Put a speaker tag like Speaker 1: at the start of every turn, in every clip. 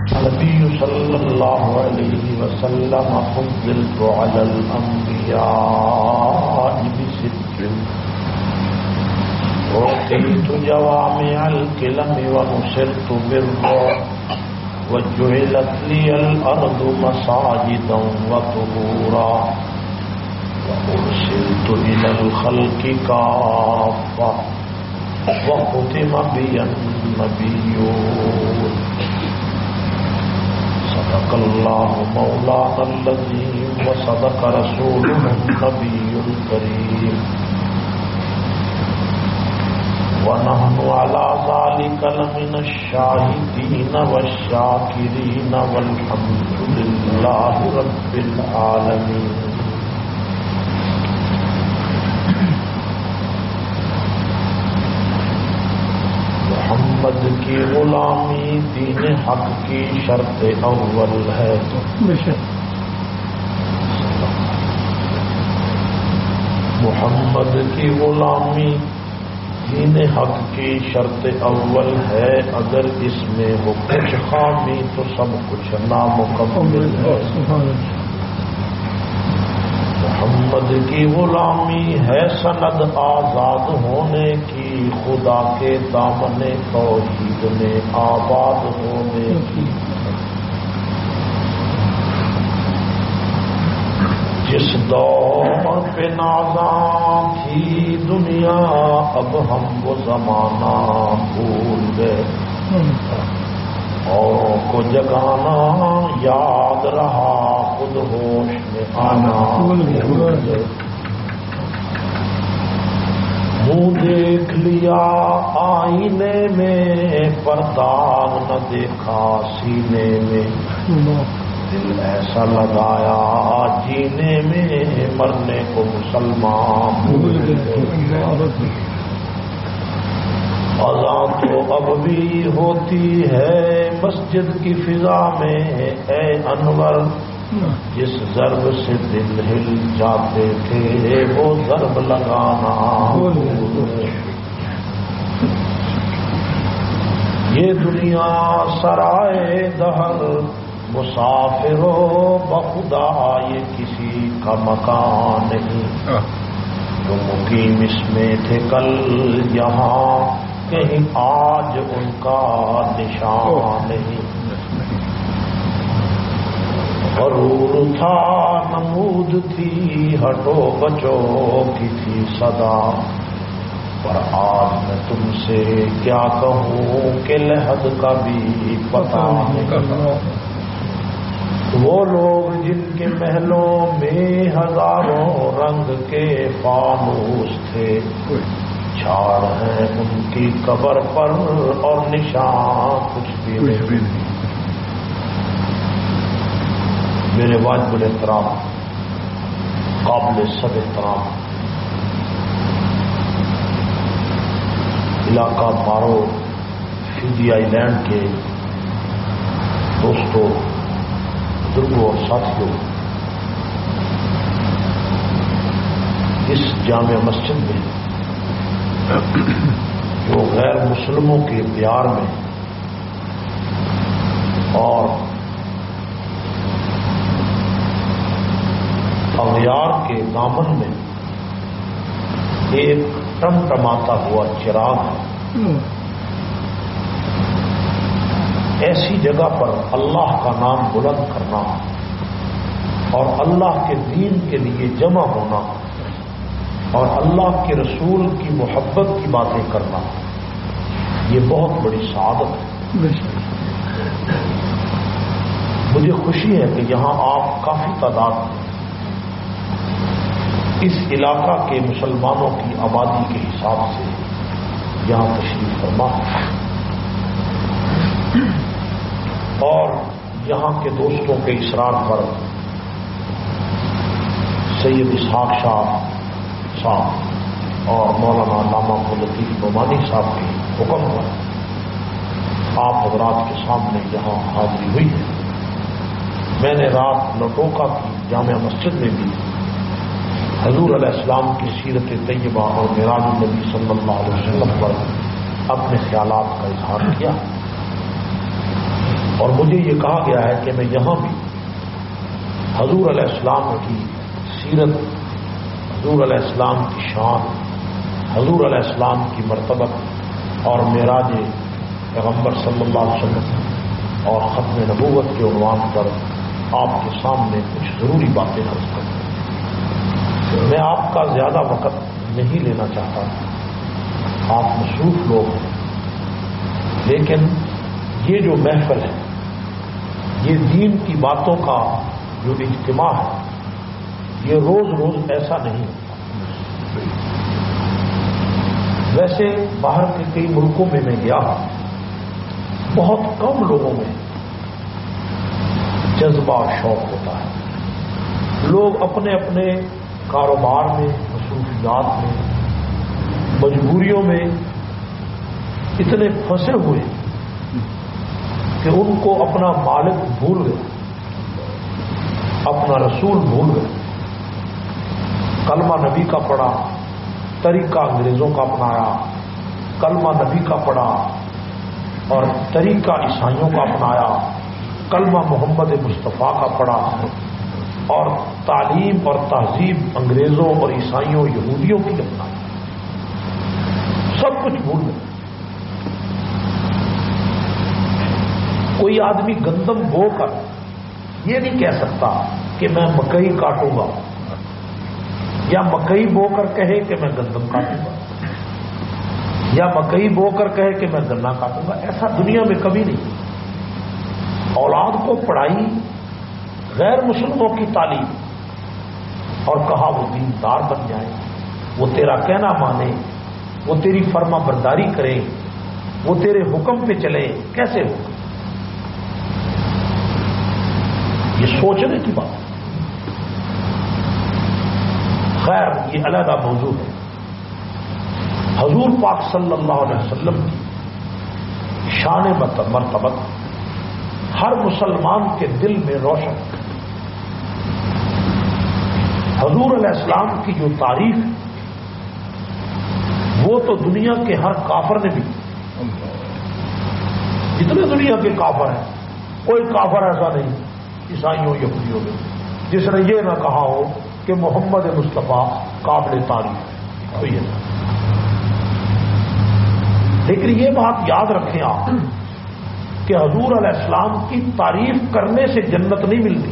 Speaker 1: النبي صلى الله عليه وسلم فضلت على الأنبياء بست أعطيت جوامع الكلم ونصرت بالرعب وجعلت لي الأرض مساجدا وطهورا وأرسلت إلى الخلق كافة وختم بي النبيون صدق الله مولانا العظيم وصدق رسوله النبي الكريم ونحن على ذلك لمن الشاهدين والشاكرين والحمد لله رب العالمين. محمد کی غلامی دین حق کی شرط اول ہے. محمد کی غلامی دین حق کی شرط اول ہے. اگر اس میں ہو کچھ خامی تو سب کچھ نامکمل ہے. محمد کی غلامی ہے سند آزاد ہونے کی، خدا کے دامن توحید میں آباد ہونے کی. جس دور پہ نازاں تھی دنیا اب ہم وہ زمانہ بھول گئے. اوروں کو جگانا یاد رہا، خود ہوش میں آنا بھول گئے. منہ دیکھ لیا آئینے میں پر داغ نہ دیکھا سینے میں. دل ایسا لگایا جینے میں مرنے کو مسلمان بھول گئے. اذان تو اب بھی ہوتی ہے مسجد کی فضا میں اے انور، جس ضرب سے دل ہل جاتے تھے وہ ضرب لگانا بھول گئے. یہ دنیا سرائے دہر مسافرو بخدا یہ کسی کا مکان نہیں. جو مقیم اس میں تھے کل یہاں کہیں آج ان کا نشان نہیں. غرور تھا نمود تھی ہٹو بچو کی تھی صدا، پر آج میں تم سے کیا کہوں کہ لحد کا بھی پتہ نہیں. وہ لوگ جن کے محلوں میں ہزاروں رنگ کے فانوس تھے، جھاڑ ہیں ان کی قبر پر اور نشان کچھ بھی نہیں. میرے واجب الاحترام قابل سب احترام علاقہ بارو فجی آئی لینڈ کے دوستوں، بزرگوں اور ساتھیوں، اس جامع مسجد میں جو غیر مسلموں کے پیار میں اور اغیار کے دامن میں ایک ٹمٹماتا ہوا چراغ ہے، ایسی جگہ پر اللہ کا نام بلند کرنا اور اللہ کے دین کے لیے جمع ہونا اور اللہ کے رسول کی محبت کی باتیں کرنا، یہ بہت بڑی سعادت ہے. مجھے خوشی ہے کہ یہاں آپ کافی تعداد میں اس علاقہ کے مسلمانوں کی آبادی کے حساب سے یہاں تشریف فرما اور یہاں کے دوستوں کے اصرار پر سید اسحاق شاہ صاحب اور مولانا علامہ لطیف نعمانی صاحب کے حکم پر آپ حضرات کے سامنے یہاں حاضری ہوئی ہے. میں نے رات لٹوکا کی جامع مسجد میں بھی حضور علیہ السلام کی سیرت طیبہ اور معراج النبی صلی اللہ علیہ وسلم پر اپنے خیالات کا اظہار کیا. اور مجھے یہ کہا گیا ہے کہ میں یہاں بھی حضور علیہ السلام کی سیرت، حضور علیہ السلام کی شان، حضور علیہ السلام کی مرتبت اور معراج پیغمبر صلی اللہ علیہ وسلم اور ختم نبوت کے عنوان پر آپ کے سامنے کچھ ضروری باتیں عرض کروں۔ میں آپ کا زیادہ وقت نہیں لینا چاہتا، آپ مصروف لوگ ہیں، لیکن یہ جو محفل ہے، یہ دین کی باتوں کا جو اجتماع ہے، یہ روز روز ایسا نہیں ہوتا۔ ویسے باہر کے کئی ملکوں میں گیا، بہت کم لوگوں میں جذبہ اور شوق ہوتا ہے۔ لوگ اپنے اپنے کاروبار میں، مصروفیات میں، مجبوریوں میں اتنے پھنسے ہوئے کہ ان کو اپنا مالک بھول گئے، اپنا رسول بھول گئے، کلمہ نبی کا پڑھا، طریقہ انگریزوں کا اپنایا، کلمہ نبی کا پڑھا اور طریقہ عیسائیوں کا اپنایا، کلمہ محمد مصطفیٰ کا پڑھا اور تعلیم اور تہذیب انگریزوں اور عیسائیوں یہودیوں کی اپنائی، سب کچھ بھول گئے۔ کوئی آدمی گندم بو کر یہ نہیں کہہ سکتا کہ میں مکئی کاٹوں گا، یا مکئی بو کر کہے کہ میں گندم کاٹوں گا، یا مکئی بو کر کہے کہ میں گنا کاٹوں گا۔ ایسا دنیا میں کبھی نہیں۔ اولاد کو پڑھائی غیر مسلموں کی تعلیم اور کہا وہ دیندار بن جائے، وہ تیرا کہنا مانے، وہ تیری فرما برداری کرے، وہ تیرے حکم پہ چلے، کیسے ہو؟ یہ سوچنے کی بات۔ خیر، یہ علیحدہ موضوع ہے۔ حضور پاک صلی اللہ علیہ وسلم کی شان مرتبت ہر مسلمان کے دل میں روشن۔ حضور علیہ السلام کی جو تعریف ہے وہ تو دنیا کے ہر کافر نے بھی، جتنے دنیا کے کافر ہیں، کوئی کافر ایسا نہیں عیسائیوں یہودیوں میں جس نے یہ نہ کہا ہو کہ محمد مصطفیٰ قابل تعریف ہے، تو یہ۔ لیکن یہ بات یاد رکھیں آپ کہ حضور علیہ السلام کی تعریف کرنے سے جنت نہیں ملتی،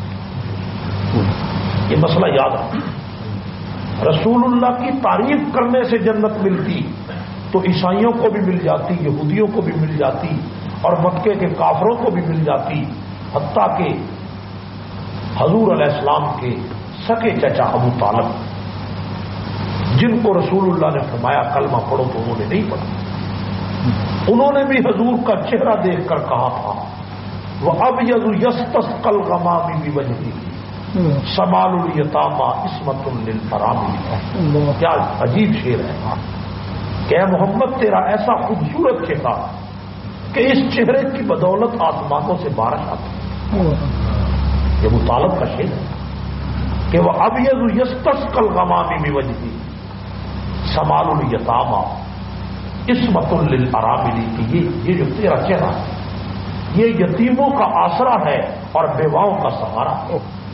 Speaker 1: یہ مسئلہ یاد رکھیں۔ رسول اللہ کی تعریف کرنے سے جنت ملتی تو عیسائیوں کو بھی مل جاتی، یہودیوں کو بھی مل جاتی اور مکے کے کافروں کو بھی مل جاتی، حتیٰ کہ حضور علیہ السلام کے سکے چچا ابو طالب، جن کو رسول اللہ نے فرمایا کلمہ پڑھو تو انہوں نے نہیں پڑھا، انہوں نے بھی حضور کا چہرہ دیکھ کر کہا تھا وہ اب یستسقل غمامی بھی وجہی سمال الیتاما عصمت للفرامی۔ کیا عجیب شعر ہے کہ اے محمد تیرا ایسا خوبصورت چہرہ کہ اس چہرے کی بدولت آسمانوں سے بارش آتی۔ یہ ابو طالب کا شعر ہے کہ وہ اب یستسقل غمامی بھی وجہی سمال الیتاما عصمت للارامل، کہ یہ جو تیرا چہرہ ہے یہ یتیموں کا آسرا ہے اور بیواؤں کا سہارا ہے۔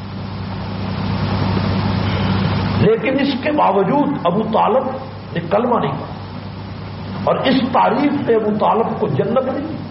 Speaker 1: لیکن اس کے باوجود ابو طالب نے کلمہ نہیں پڑھا اور اس تعریف سے ابو طالب کو جنت نہیں دی۔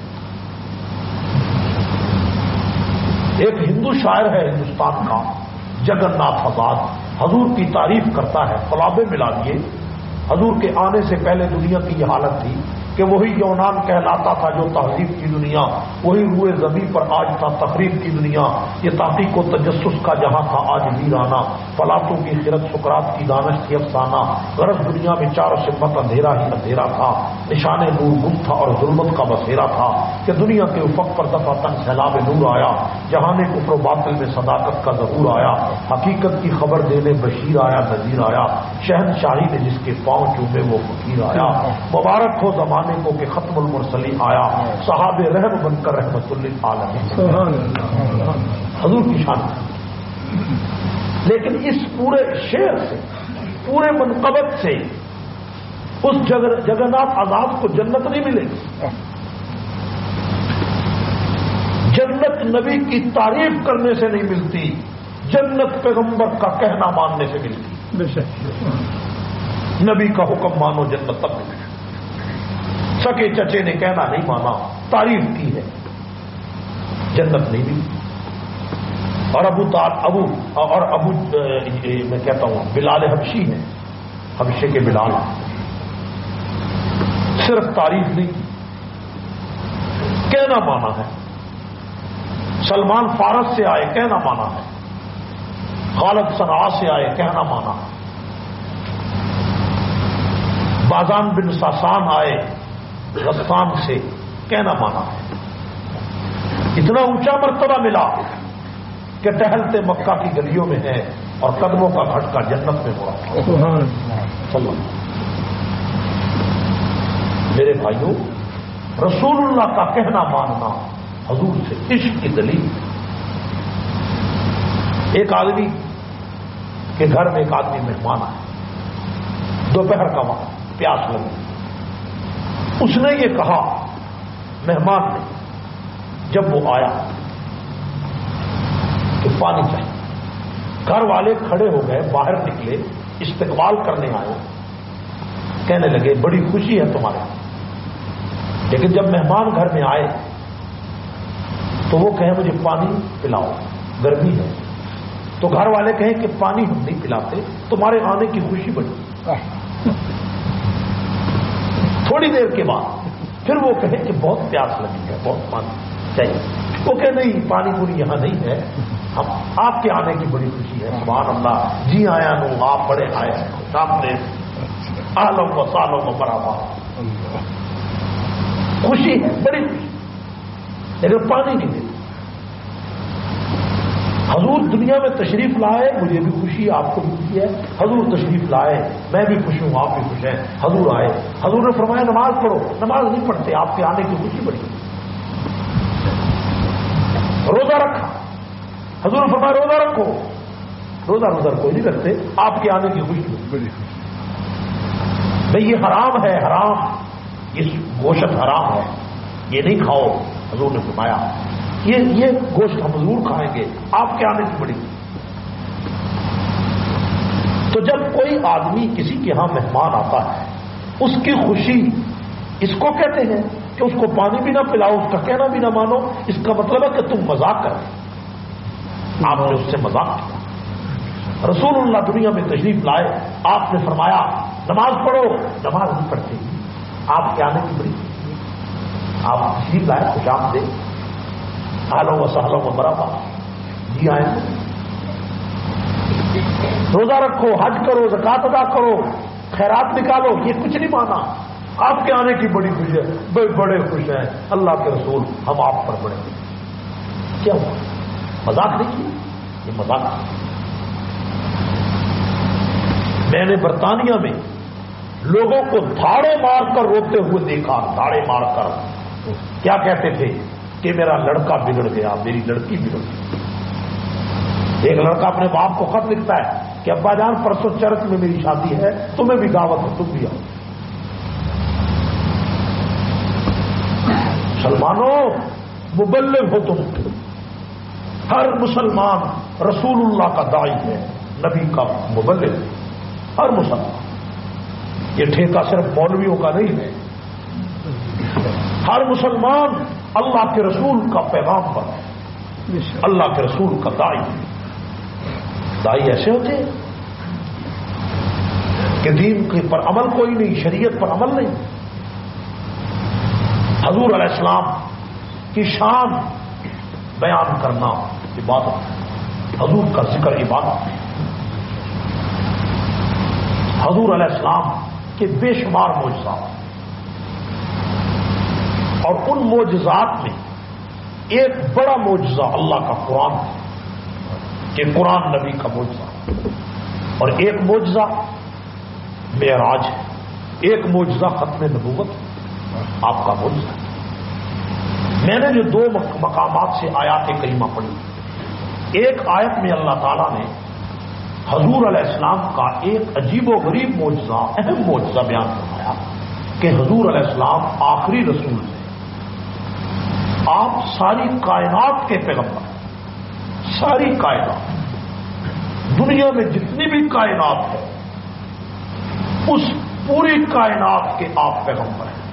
Speaker 1: ایک ہندو شاعر ہے ہندوستان کا، جگن ناتھ آزاد، حضور کی تعریف کرتا ہے، قلابے ملا دیے۔ حضور کے آنے سے پہلے دنیا کی یہ حالت تھی کہ وہی یونان کہلاتا تھا جو تہذیب کی دنیا، وہی روئے زمین پر آج تھا تقریب کی دنیا، یہ تحقیق و تجسس کا جہاں تھا آج ویرانہ، پلاتوں کی خرد سقراط کی دانش کی افسانہ، غرض دنیا میں چاروں سمت اندھیرا ہی اندھیرا تھا، نشان نور گم تھا اور ظلمت کا بسیرا تھا کہ دنیا کے افق پر دفعتاً سیلاب نور آیا، جہان کفر و باطل میں صداقت کا ظہور آیا، حقیقت کی خبر دینے بشیر آیا نذیر آیا، شہنشاہی نے جس کے پاؤں چومے وہ فقیر آیا، مبارک ہو زمانے کو کہ ختم المرسلین آیا، صحاب رحم بن کر رحمت للعالمین۔ حضور کی شان۔ لیکن اس پورے شعر سے، پورے منقبت سے اس جگناتھ آزاد کو جنت نہیں ملے گی۔ جنت نبی کی تعریف کرنے سے نہیں ملتی، جنت پیغمبر کا کہنا ماننے سے ملتی۔ نبی کا حکم مانو جنت تک ملے، سکے چچے نے کہنا نہیں مانا، تعریف کی ہے، جنت نہیں ملی۔ اور ابو میں کہتا ہوں بلال حبشی ہے، حبشے کے بلال، صرف تعریف نہیں کی، کہنا مانا ہے۔ سلمان فارس سے آئے، کہنا مانا ہے۔ خالد صنعاء سے آئے، کہنا مانا ہے۔ بازان بن ساسان آئے غسان سے، کہنا مانا ہے۔ اتنا اونچا مرتبہ ملا کہ ٹہلتے مکہ کی گلیوں میں ہے اور قدموں کا گھٹکا جنت میں ہو رہا ہے۔ میرے بھائیوں، رسول اللہ کا کہنا ماننا حضور سے عشق کی دلیل۔ ایک آدمی کے گھر میں ایک آدمی مہمان آیا، دوپہر کا وقت، پیاس لگی۔ اس نے یہ کہا مہمان نے جب وہ آیا کہ پانی چاہیے، گھر والے کھڑے ہو گئے، باہر نکلے، استقبال کرنے آئے، کہنے لگے بڑی خوشی ہے تمہارے، لیکن جب مہمان گھر میں آئے تو وہ کہیں مجھے پانی پلاؤ، گرمی ہے، تو گھر والے کہیں کہ پانی ہم نہیں پلاتے، تمہارے آنے کی خوشی بڑی۔ تھوڑی دیر کے بعد پھر وہ کہیں کہ بہت پیاس لگی ہے، بہت پانی چاہیے، وہ کہ نہیں پانی پوری یہاں نہیں ہے، ہم آپ کے آنے کی بڑی خوشی ہے۔ سبحان اللہ، جی آیا نو، آپ بڑے آئے ہیں، سامنے آلوں و سالوں و برابر خوشی ہے، بڑی خوشی، لیکن پانی نہیں دیتے۔ حضور دنیا میں تشریف لائے، مجھے بھی خوشی ہے، آپ کو بھی خوشی ہے۔ حضور تشریف لائے، میں بھی خوش ہوں، آپ بھی خوش ہیں۔ حضور آئے، حضور نے فرمایا نماز پڑھو، نماز نہیں پڑھتے، آپ کے آنے کی خوشی بڑی۔ روزہ رکھا، حضور نے فرمایا روزہ رکھو، روزہ کوئی نہیں رکھتے، آپ کے آنے کی خوشی بڑی۔ بھئی یہ حرام ہے، حرام، یہ گوشت حرام ہے، یہ نہیں کھاؤ، حضور نے فرمایا یہ گوشت ہم ضرور کھائیں گے، آپ کے آنے کی بڑی۔ تو جب کوئی آدمی کسی کے ہاں مہمان آتا ہے، اس کی خوشی اس کو کہتے ہیں کہ اس کو پانی بھی نہ پلاؤ، اس کا کہنا بھی نہ مانو، اس کا مطلب ہے کہ تم مذاق کر رہے، آپ نے اس سے مذاق کیا۔ رسول اللہ دنیا میں تشریف لائے، آپ نے فرمایا نماز پڑھو، نماز نہیں پڑھتے، آپ کے آنے کی بڑی، آپ تشریف لائے، خوش آمدید، حالوں و سہلوں و برابر، جی آئیں، روزہ رکھو، حج کرو، زکات ادا کرو، خیرات نکالو، یہ کچھ نہیں مانا، آپ کے آنے کی بڑی خوشی ہے، بڑے خوش ہیں اللہ کے رسول، ہم آپ پر بڑے خوش۔ کیا ہوا؟ مذاق نہیں کیا، یہ مذاق نہیں۔ میں نے برطانیہ میں لوگوں کو دھاڑے مار کر روتے ہوئے دیکھا، دھاڑے مار کر، کیا کہتے تھے کہ میرا لڑکا بگڑ گیا، میری لڑکی بگڑ گئی۔ ایک لڑکا اپنے باپ کو خط لکھتا ہے کہ ابا جان پرسوں چرچ میں میری شادی ہے، تمہیں بھی دعوت ہے، تم بھی آؤ۔ مسلمانوں مبلغ ہو تم، ہر مسلمان رسول اللہ کا داعی ہے، نبی کا مبلغ ہے، ہر مسلمان۔ یہ ٹھیکہ صرف مولویوں کا نہیں ہے، ہر مسلمان اللہ کے رسول کا پیغام پر ہے، اللہ کے رسول کا داعی ہے۔ داعی ایسے ہوتے ہیں کہ دین پر عمل کوئی نہیں، شریعت پر عمل نہیں۔ حضور علیہ السلام کی شان بیان کرنا عبادت ہے، حضور کا ذکر عبادت ہے۔ حضور علیہ السلام کے بے شمار معجزات، اور ان معجزات میں ایک بڑا معجزہ اللہ کا قرآن ہے کہ قرآن نبی کا معجزہ، اور ایک معجزہ معراج ہے، ایک معجزہ ختم نبوت آپ کا معجزہ ہے۔ میں نے جو دو مقامات سے آیات کریمہ پڑھی، ایک آیت میں اللہ تعالیٰ نے حضور علیہ السلام کا ایک عجیب و غریب معجزہ، اہم معجزہ بیان فرمایا کہ حضور علیہ السلام آخری رسول ہیں، آپ ساری کائنات کے پیغمبر، ساری کائنات، دنیا میں جتنی بھی کائنات ہے اس پوری کائنات کے آپ پیغمبر ہیں۔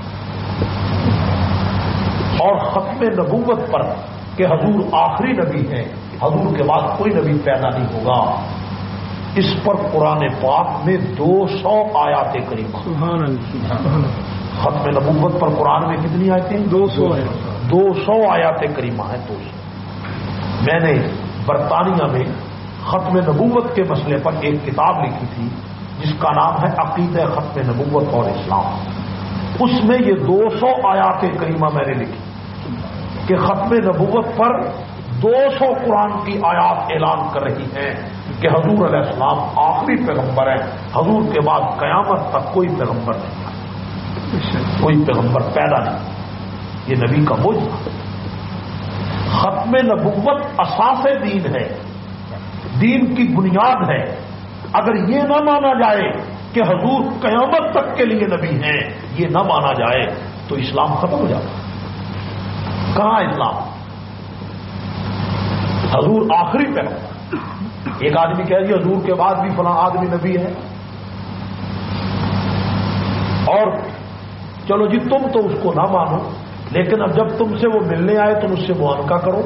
Speaker 1: اور ختم نبوت پر کہ حضور آخری نبی ہیں، حضور کے بعد کوئی نبی پیدا نہیں ہوگا، اس پر قرآن پاک میں 200 آیات کریمہ۔
Speaker 2: سبحان اللہ۔
Speaker 1: ختم نبوت پر قرآن میں کتنی آیتیں؟ 200 آیات کریمہ ہیں۔ 200۔ میں نے برطانیہ میں ختم نبوت کے مسئلے پر ایک کتاب لکھی تھی جس کا نام ہے عقیدہ ختم نبوت اور اسلام۔ اس میں یہ 200 آیات کریمہ میں نے لکھی کہ ختم نبوت پر 200 قرآن کی آیات اعلان کر رہی ہیں کہ حضور علیہ السلام آخری پیغمبر ہیں، حضور کے بعد قیامت تک کوئی پیغمبر نہیں آئے، کوئی پیغمبر پیدا نہیں۔ یہ نبی کا معجزہ۔ ختم نبوت اساس دین ہے، دین کی بنیاد ہے۔ اگر یہ نہ مانا جائے کہ حضور قیامت تک کے لیے نبی ہیں، یہ نہ مانا جائے تو اسلام ختم ہو جاتا ہے۔ کہاں اسلام؟ حضور آخری پیغمبر۔ ایک آدمی کہہ دیا حضور کے بعد بھی فلاں آدمی نبی ہے، اور چلو جی تم تو اس کو نہ مانو، لیکن اب جب تم سے وہ ملنے آئے تم اس سے معانقہ کرو،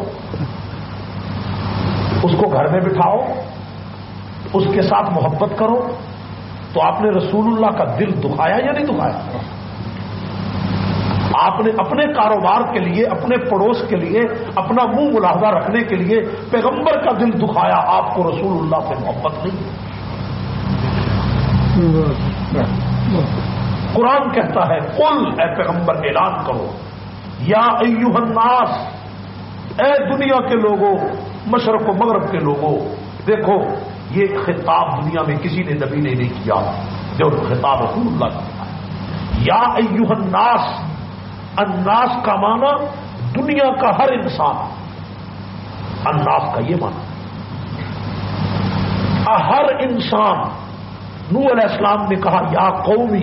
Speaker 1: اس کو گھر میں بٹھاؤ، اس کے ساتھ محبت کرو۔ تو آپ نے رسول اللہ کا دل دکھایا یا نہیں دکھایا؟ آپ نے اپنے کاروبار کے لیے، اپنے پڑوس کے لیے، اپنا منہ ملاحظہ رکھنے کے لیے پیغمبر کا دل دکھایا، آپ کو رسول اللہ سے محبت نہیں؟ قرآن کہتا ہے قل، اے پیغمبر اعلان کرو، یا ایھا الناس، اے دنیا کے لوگوں، مشرق و مغرب کے لوگوں۔ دیکھو یہ خطاب دنیا میں کسی نے نبی نے نہیں کیا، جو خطاب رسول اللہ کا ہے۔ یا ایھا الناس، الناس کا معنی دنیا کا ہر انسان، الناس کا یہ معنی ہر انسان۔ نوح علیہ السلام نے کہا یا قومی،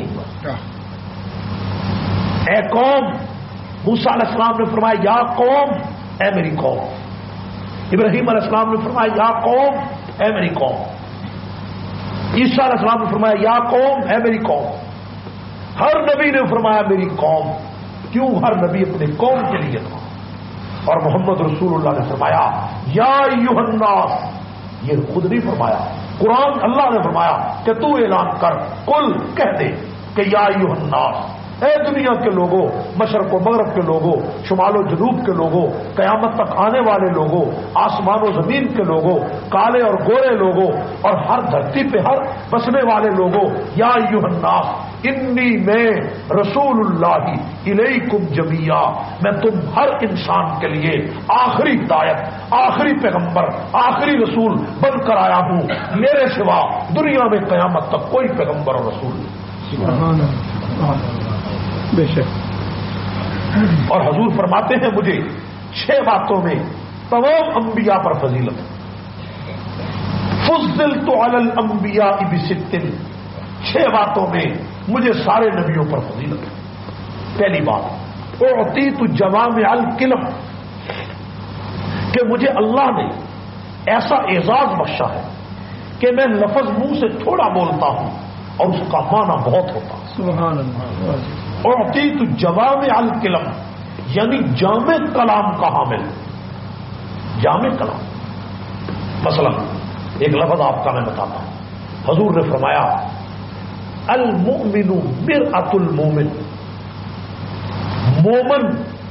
Speaker 1: اے قوم۔ موسیٰ علیہ السلام نے فرمایا یا قوم، اے میری قوم۔ ابراہیم علیہ السلام نے فرمایا یا قوم، اے میری قوم۔ عیسیٰ علیہ السلام نے فرمایا یا قوم، اے میری قوم۔ ہر نبی نے فرمایا میری قوم۔ کیوں؟ ہر نبی اپنے قوم کے لیے تھا۔ اور محمد رسول اللہ نے فرمایا یا ایھا الناس، یہ خود نہیں فرمایا، قرآن اللہ نے فرمایا کہ تو اعلان کر، قل کہہ دے کہ یا ایھا الناس، اے دنیا کے لوگوں، مشرق و مغرب کے لوگوں، شمال و جنوب کے لوگوں، قیامت تک آنے والے لوگوں، آسمان و زمین کے لوگوں، کالے اور گورے لوگوں، اور ہر دھرتی پہ ہر بسنے والے لوگوں، یا ایھا الناس انی، میں رسول اللہ الیکم جمیعا، میں تم ہر انسان کے لیے آخری ہدایت، آخری پیغمبر، آخری رسول بن کر آیا ہوں۔ میرے سوا دنیا میں قیامت تک کوئی پیغمبر اور رسول نہیں۔
Speaker 2: بے شک۔
Speaker 1: اور حضور فرماتے ہیں مجھے 6 باتوں میں تمام انبیاء پر فضیلت ہے۔ فضلت علی الانبیاء بست، 6 باتوں میں مجھے سارے نبیوں پر فضیلت ہے۔ پہلی بات، اعطیت جوامع الکلم، کہ مجھے اللہ نے ایسا اعزاز بخشا ہے کہ میں لفظ منہ سے تھوڑا بولتا ہوں اور اس کا معنی بہت ہوتا ہے۔
Speaker 2: سبحان اللہ۔
Speaker 1: اعطیت جوامع الکلم، یعنی جامع کلام کا حامل۔ جامع کلام، مثلا ایک لفظ آپ کا میں بتاتا ہوں۔ حضور نے فرمایا المؤمن مرآۃ المؤمن، مومن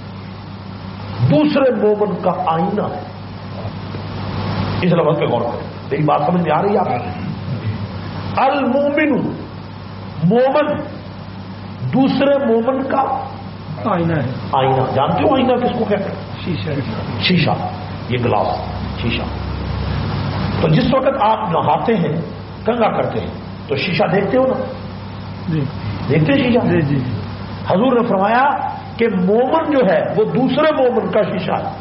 Speaker 1: دوسرے مومن کا آئینہ ہے۔ اس لفظ پہ غور کریں، میری بات سمجھ میں آ رہی ہے آپ؟ المؤمن، مومن دوسرے مومن کا
Speaker 2: آئینہ ہے۔
Speaker 1: آئینہ، جانتے ہو آئینہ کس کو کہتے ہیں؟
Speaker 2: شیشہ۔
Speaker 1: شیشہ، یہ گلاس شیشہ۔ تو جس وقت آپ نہاتے ہیں، کنگھا کرتے ہیں، تو شیشہ دیکھتے ہو نا؟
Speaker 2: جی
Speaker 1: دیکھتے شیشہ؟
Speaker 2: جی جی۔
Speaker 1: حضور نے فرمایا کہ مومن جو ہے وہ دوسرے مومن کا شیشہ ہے۔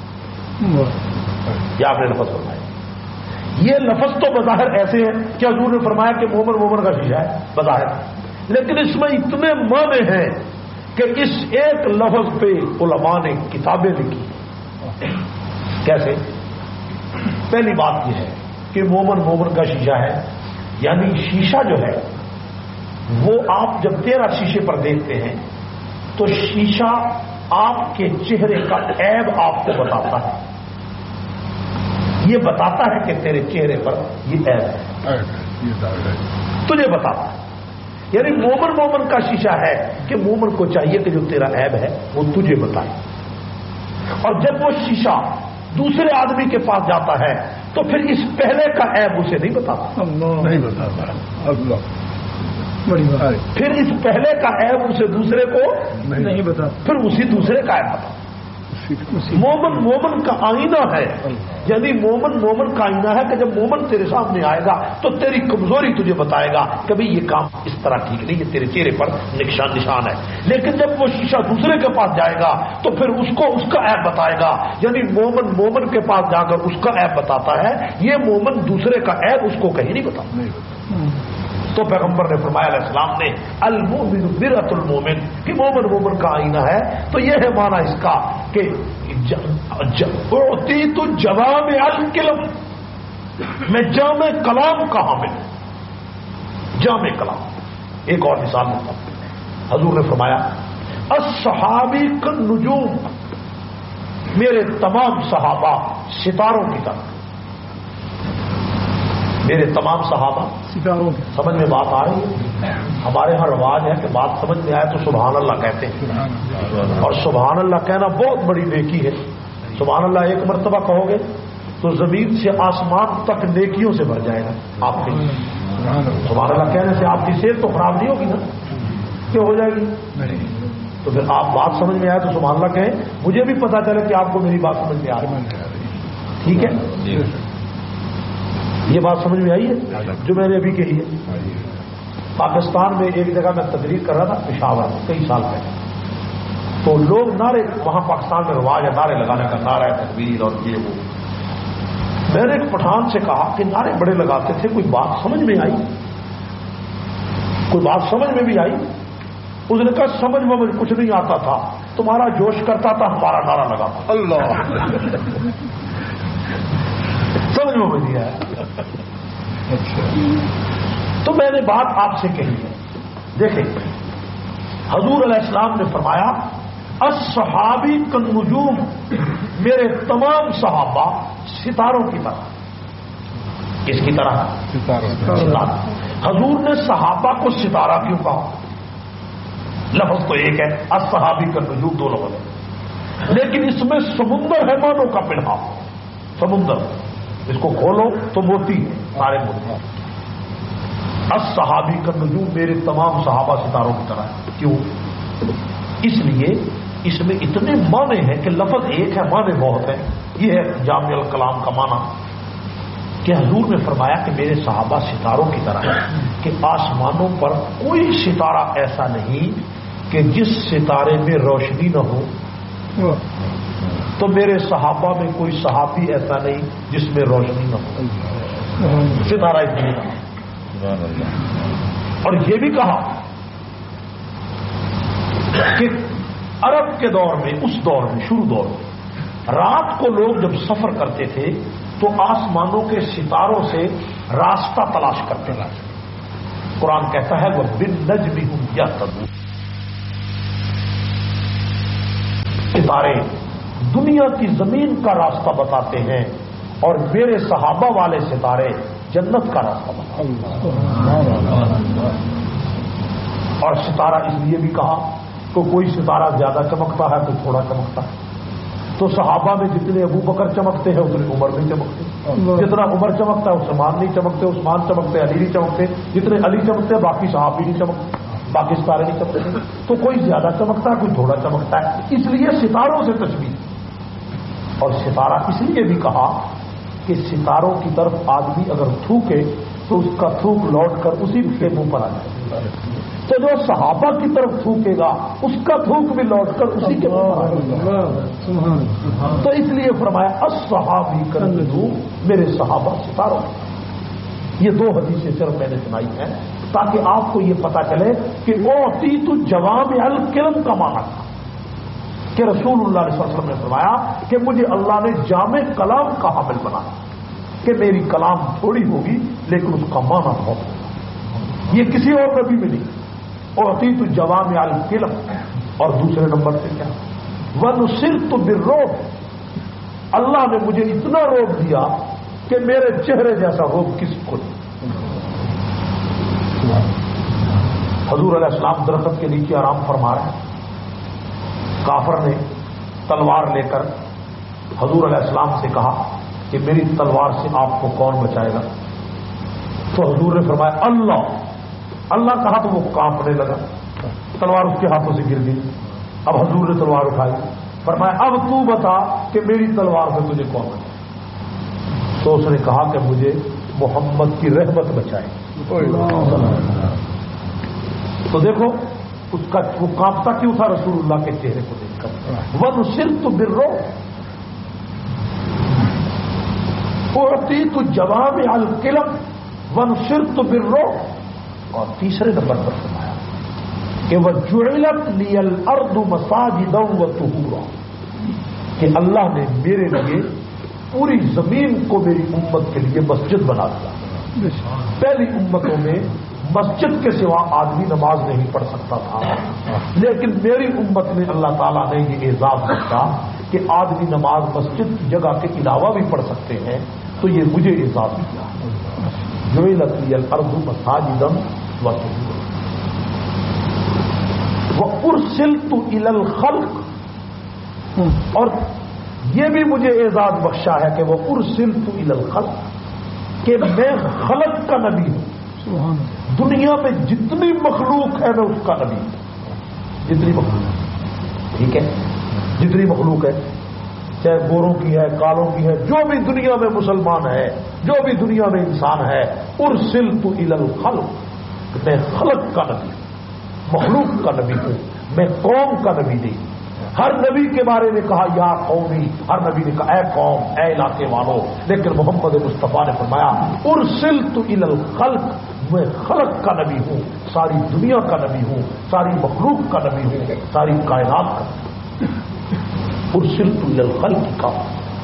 Speaker 1: یہ آپ نے لفظ فرمایا۔ یہ لفظ تو بظاہر ایسے ہیں کہ حضور نے فرمایا کہ مومن مومن کا شیشہ ہے بظاہر، لیکن اس میں اتنے معنی ہیں کہ اس ایک لفظ پہ علماء نے کتابیں لکھی. کیسے؟ پہلی بات یہ ہے کہ مومن کا شیشہ ہے، یعنی شیشہ جو ہے وہ آپ جب 13 شیشے پر دیکھتے ہیں تو شیشہ آپ کے چہرے کا عیب آپ کو بتاتا ہے. یہ بتاتا ہے کہ تیرے چہرے پر یہ عیب ہے، تجھے بتاتا ہے. یعنی مومن کا شیشہ ہے کہ مومن کو چاہیے کہ جو تیرا عیب ہے وہ تجھے بتائے. اور جب وہ شیشہ دوسرے آدمی کے پاس جاتا ہے تو پھر اس پہلے کا عیب اسے نہیں بتاتا.
Speaker 2: نہیں بتاتا.
Speaker 1: پھر اس پہلے کا عیب اسے دوسرے کو
Speaker 2: نہیں بتاتا.
Speaker 1: پھر اسی دوسرے کا عیب بتاتا. مومن کا آئینہ ہے. یعنی مومن کا آئینہ ہے کہ جب مومن تیرے سامنے آئے گا تو تیری کمزوری تجھے بتائے گا کہ بھئی یہ کام اس طرح ٹھیک نہیں ہے، تیرے چہرے پر نشان ہے. لیکن جب وہ شیشہ دوسرے کے پاس جائے گا تو پھر اس کو اس کا عیب بتائے گا. یعنی مومن کے پاس جا کر اس کا عیب بتاتا ہے، یہ مومن دوسرے کا عیب اس کو کہیں نہیں بتاتا. تو پیغمبر نے فرمایا علیہ السلام نے المومن مرۃ المومن کہ مومن کا آئینہ ہے. تو یہ ہے معنی اس کا کہ اعطیت جوامع الکلم، میں جامع کلام کا حامل ہوں. جامع کلام. ایک اور مثال دیتا ہوں. حضور نے فرمایا الصحابی کالنجوم، میرے تمام صحابہ ستاروں کی طرح. میرے تمام صحابہ
Speaker 2: ستاروں کی.
Speaker 1: سمجھ میں بات آ رہی ہے؟ ہمارے ہاں رواج ہے کہ بات سمجھ میں آئے تو سبحان اللہ کہتے ہیں، اور سبحان اللہ کہنا بہت بڑی نیکی ہے. سبحان اللہ ایک مرتبہ کہو گے تو زمین سے آسمان تک نیکیوں سے بھر جائے گا آپ کے. سبحان اللہ کہنے سے آپ کی صحت تو خراب نہیں ہوگی نا؟ کیوں ہو جائے گی؟ تو پھر آپ بات سمجھ میں آئے تو سبحان اللہ کہیں، مجھے بھی پتا چلے کہ آپ کو میری بات سمجھ میں آ رہی ہے. ٹھیک ہے؟ یہ بات سمجھ میں آئی ہے جو میں نے ابھی کہی ہے. پاکستان میں ایک جگہ میں تقریر کر رہا تھا، پشاور میں، کئی سال پہلے. تو لوگ نعرے، وہاں پاکستان میں رواج ہے نعرے لگانے کا، نعرہ تکبیر اور یہ وہ. میں نے ایک پٹھان سے کہا کہ نعرے بڑے لگاتے تھے، کوئی بات سمجھ میں آئی؟ کوئی بات سمجھ میں بھی آئی؟ اس نے کہا سمجھ میں مجھے کچھ نہیں آتا تھا، تمہارا جوش کرتا تھا، ہمارا نعرہ لگاتا. اللہ سمجھ میں نہیں آیا. تو میں نے بات آپ سے کہی ہے. دیکھیں حضور علیہ السلام نے فرمایا الصحابی کالنجوم، میرے تمام صحابہ ستاروں کی طرح. کس کی طرح؟ ستارہ. حضور نے صحابہ کو ستارہ کیوں کہا؟ لفظ تو ایک ہے، الصحابی کالنجوم، دو لفظ ہے، لیکن اس میں سمندر ہے مانو کا پڑھا. سمندر اس کو کھولو تو موتی ہے، سارے موتی. الصحابی کالنجوم، میرے تمام صحابہ ستاروں کی طرح. کیوں؟ اس لیے اس میں اتنے معنی ہیں کہ لفظ ایک ہے، معنی بہت ہے. یہ ہے جامع الکلام کا معنی کہ حضور نے فرمایا کہ میرے صحابہ ستاروں کی طرح ہے، کہ آسمانوں پر کوئی ستارہ ایسا نہیں کہ جس ستارے میں روشنی نہ ہو. تو میرے صحابہ میں کوئی صحابی ایسا نہیں جس میں روشنی نہ ہو. ستارہ اس لیے کہا. اور یہ بھی کہا کہ عرب کے دور میں، اس دور میں، شروع دور میں، رات کو لوگ جب سفر کرتے تھے تو آسمانوں کے ستاروں سے راستہ تلاش کرتے تھے. قرآن کہتا ہے وہ بالنجم هم یہتدون، ستارے دنیا کی زمین کا راستہ بتاتے ہیں اور میرے صحابہ والے ستارے جنت کا راستہ بتاتے ہیں. اور ستارہ اس لیے بھی کہا تو کوئی ستارہ زیادہ چمکتا ہے کوئی تھوڑا چمکتا ہے. تو صحابہ میں جتنے ابو بکر چمکتے ہیں اتنے عمر نہیں چمکتے، جتنا عمر چمکتا ہے عثمان نہیں چمکتے، عثمان چمکتے علی نہیں چمکتے، جتنے علی چمکتے ہیں باقی صحابی نہیں چمکتے، باقی ستارے نہیں چمکتے. تو کوئی زیادہ چمکتا ہے کوئی تھوڑا چمکتا ہے. اس لیے ستاروں سے تشبیہ. اور ستارہ اس لیے بھی کہا کہ ستاروں کی طرف آدمی اگر تھوکے تو اس کا تھوک لوٹ کر اسی کے منہ پر آ جائے. تو جو صحابہ کی طرف تھوکے گا اس کا تھوک بھی لوٹ کر اسی کے منہ پر آ جائے. تو اس لیے فرمایا الصحابی کالنجوم، میرے صحابہ ستاروں. یہ 2 حدیثیں صرف میں نے سنائی ہیں تاکہ آپ کو یہ پتا چلے کہ اوتیت جوامع الکلم کا معنی تھا کہ رسول اللہ صلی اللہ علیہ وسلم نے فرمایا کہ مجھے اللہ نے جامع کلام کا حامل بنایا کہ میری کلام تھوڑی ہوگی لیکن اس کا معنی بہت ہوگا. یہ کسی اور نبی میں نہیں. اوتیت جوامع الکلم. اور دوسرے نمبر سے کیا وَنُصِرْتُ بِالرُّعْبِ. اللہ نے مجھے اتنا روب دیا کہ میرے چہرے جیسا روب کسی کو نہیں. حضور علیہ السلام درخت کے نیچے آرام فرما رہے ہیں. کافر نے تلوار لے کر حضور علیہ السلام سے کہا کہ میری تلوار سے آپ کو کون بچائے گا؟ تو حضور نے فرمایا اللہ. اللہ کہا تو وہ کانپنے لگا. تلوار اس کے ہاتھوں سے گر گئی. اب حضور نے تلوار اٹھائی. فرمایا اب تو بتا کہ میری تلوار سے تجھے کون بچائے؟ تو اس نے کہا کہ مجھے محمد کی رحمت بچائے. تو دیکھو اس کا وہ کانپتا کیوں تھا رسول اللہ کے چہرے کو دیکھ کر. وَنُصِرْتُ بِالرُّعْبِ اوتیت جوامع الکلم وَنُصِرْتُ بِالرُّعْبِ. اور تیسرے نمبر پر فرمایا کہ وَجُعِلَتْ لِيَ الْأَرْضُ مَسَاجِدًا وَطُهُورًا. کہ اللہ نے میرے لیے پوری زمین کو میری امت کے لیے مسجد بنا دیا. پہلی امتوں میں مسجد کے سوا آدمی نماز نہیں پڑھ سکتا تھا لیکن میری امت میں اللہ تعالیٰ نے یہ اعزاز رکھا کہ àدمی نماز مسجد کی جگہ کے علاوہ بھی پڑھ سکتے ہیں. تو یہ مجھے اعزاز دیا. جُعِلَتْ لِيَ الْأَرْضُ مَسَاجِدًا وَطُهُورًا وَأُرْسِلْتُ إِلَى الْخَلْقِ. اور یہ بھی مجھے اعزاز بخشا ہے کہ وَأُرْسِلْتُ إِلَى الْخَلْقِ کہ میں خلق کا نبی ہوں. دنیا میں جتنی مخلوق ہے میں اس کا نبی ہوں. جتنی مخلوق ہے ٹھیک ہے جتنی مخلوق ہے چاہے گوروں کی ہے کالوں کی ہے جو بھی دنیا میں مسلمان ہے جو بھی دنیا میں انسان ہے ارسلت الی الخلق میں خلق کا نبی ہوں مخلوق کا نبی ہوں میں قوم کا نبی نہیں. ہر نبی کے بارے میں کہا یا قومی ہر نبی نے کہا اے قوم اے علاقے والوں لیکن محمد مصطفیٰ نے فرمایا ارسلت الی الخلق میں خلق کا نبی ہوں ساری دنیا کا نبی ہوں ساری مخلوق کا نبی ہوں ساری کائنات کا ارسلت الی الخلق کا.